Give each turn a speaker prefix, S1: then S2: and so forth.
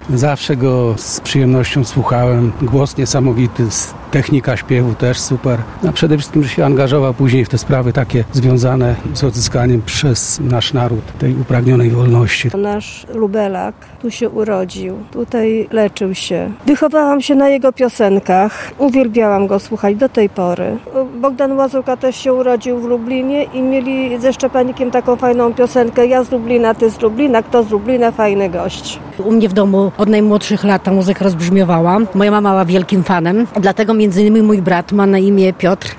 S1: Zawsze go z przyjemnością słuchałem. Głos niesamowity, technika śpiewu też super. A przede wszystkim, że się angażował później w te sprawy takie związane z odzyskaniem przez nasz naród tej upragnionej wolności.
S2: Nasz Lubelak tu się urodził, tutaj leczył się. Wychowałam się na jego piosenkach, uwielbiałam go słuchać do tej pory. Bogdan Łazuka też się urodził w Lublinie i mieli ze Szczepanikiem taką fajną piosenkę: ja z Lublina, ty z Lublina, kto z Lublina, fajny gość.
S3: U mnie w domu od najmłodszych lat ta muzyka rozbrzmiewała. Moja mama była wielkim fanem, dlatego między innymi mój brat ma na imię Piotr,